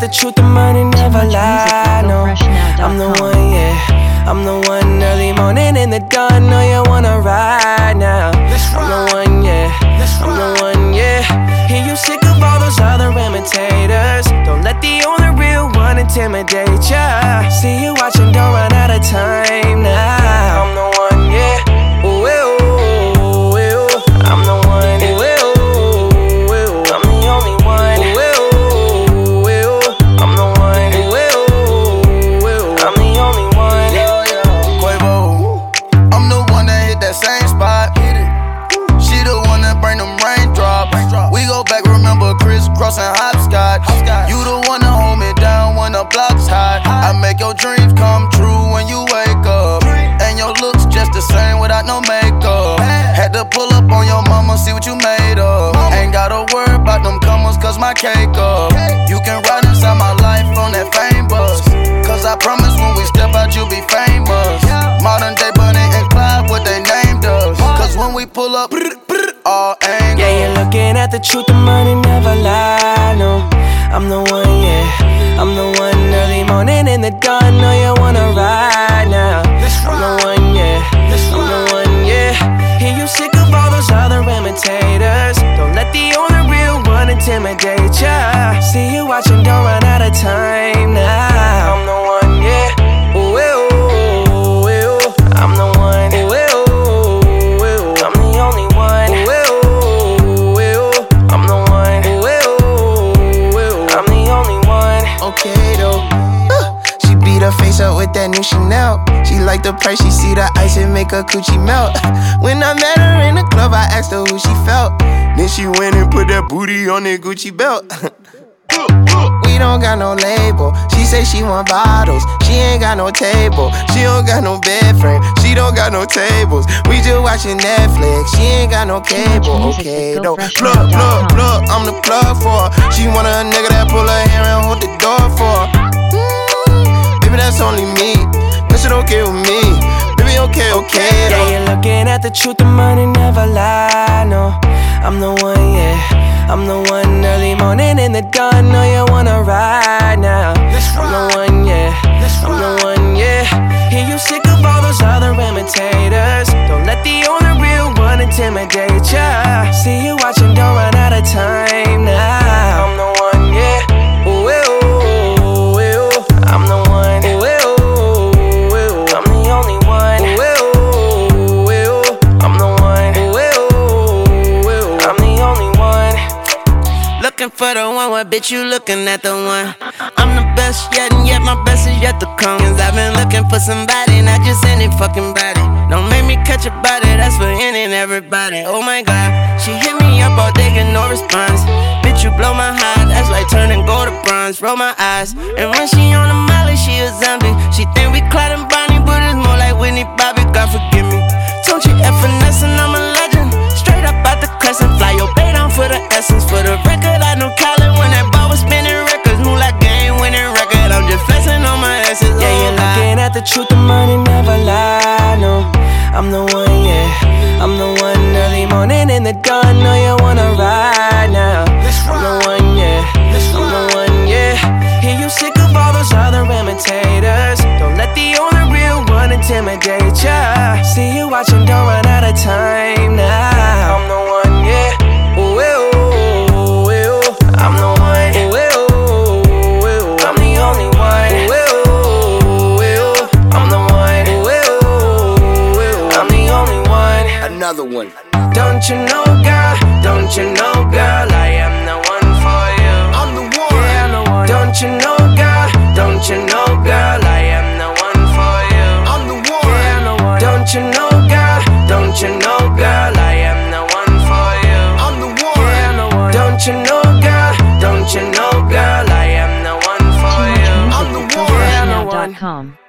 the truth, the money never lie. No, I'm the one, yeah. I'm the one early morning in the dawn. Know you wanna ride now. I'm the one, yeah. I'm the one, yeah. Hear you sick of all those other imitators. Don't let the only real one intimidate ya. See you watching, don't run out of time now. I'm the one, yeah. Ooh, ooh, ooh, ooh. I'm the one, ooh, ooh, ooh. I'm the only one, ooh, ooh, ooh. I'm the one, ooh, ooh, ooh. I'm the only one. Quavo, I'm the one that hit that same spot. She the one that bring them raindrops. We go back, remember crisscross and hopscotch. You the one that hold me down when the block's hot. I make your dreams come true when you wake up. And your looks just the same without no makeup. Had to pull up on your mama, see what you made of. Ain't gotta worry about them comers, cause my cake up. You can ride inside my life on that fame bus. Cause I promise when we step out, you'll be famous. Modern day Bonnie and Clyde, what they named us. Cause when we pull up, all angles. Yeah, you're looking at the truth, the money never lie. No, I'm the one, yeah. I'm the one early morning in the dawn. Know you wanna ride now. I'm the one, yeah. I'm the one, yeah. Hear you sick of all those other imitators. Don't let the only real one intimidate ya. See you watching, don't run out of time now. I'm the one, yeah. Ooh, ooh, ooh, ooh. I'm the one, ooh, ooh, ooh. I'm the only one, ooh, ooh, ooh. I'm the one, ooh, ooh, ooh. I'm the only one. Okay though, she beat her face up with that new Chanel. She like the price, she see the ice and make her coochie melt. When I met her in the club, I asked her who she felt. Then she went and put that booty on that Gucci belt. We don't got no label. She say she want bottles. She ain't got no table. She don't got no bed frame. She don't got no tables. We just watching Netflix. She ain't got no cable. Okay though, plug, plug, plug. I'm the plug for her. She want a nigga that pull her hair and hold the door for her. Baby, that's only me. That shit okay with me. Baby, okay, okay though. Yeah, you're looking at the truth, the money never lie. No, I'm the one, yeah. I'm the one early morning in the dawn. Know you wanna ride now. I'm the one, yeah. I'm the one, yeah. Hear you sick of all those other imitators. Don't let the only real one intimidate ya. See you watching, don't run out of time now. I'm the one, yeah. Ooh, ooh, ooh, ooh. I'm the one, ooh, ooh, ooh. I'm the only one, ooh, ooh, ooh. I'm the one, ooh, ooh, ooh. I'm the only one. Looking for the one, what bitch you looking at the one? I'm the best yet, and yet my best is yet to come. Cause I've been looking for somebody, not just any fucking body. Don't make me catch a body, that's for any and everybody. Oh my god, she hit me up all day, get no response. Bitch, you blow my heart, that's like turning gold to bronze. Roll my eyes, and when she on the molly, she a zombie. She think we Clyde and Bonnie, but it's more like Whitney Bobby, God forgive me. Don't you F finesse and I'm a legend. Straight up out the crescent, fly your bait on for the essence. For the record, I knew Colin when that ball was spinning records. Move like game winning record, I'm just flexing on my essence. Yeah, you're looking at the truth, the money never lie. No, I'm the one, yeah. I'm the one early morning in the dawn. Know you wanna ride now. I'm the one, yeah. I'm the one, yeah. Hear you sick of all those other imitators. Don't let the only real one intimidate ya. See you watching, don't run out of time now. I'm the one, yeah. Ooh, ooh, ooh, ooh. I'm the one, ooh, ooh, ooh. I'm the only one, ooh, ooh, ooh. I'm the one, ooh, ooh, ooh. I'm the only one. Another one. Don't you know, girl? Don't you know, girl? I am the one for you. I'm the one. Yeah, I'm the one. Don't you know, girl? Don't you know, girl? I am the one for you. I'm the one. Yeah, I'm the one. Don't you know, girl? Don't you know, girl? I am the one for you. I'm the one. Yeah, I'm the one. Don't you know, girl? Don't you know, girl? I am the one for you. I'm the one. Yeah, I'm the one. Now.com